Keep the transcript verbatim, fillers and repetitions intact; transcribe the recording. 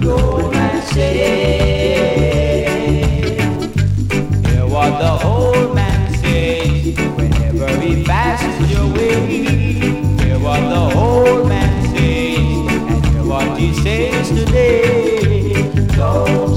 old man said. Hear what the old man says whenever he passes your way. Hear what the old man says and hear what he says today. Don't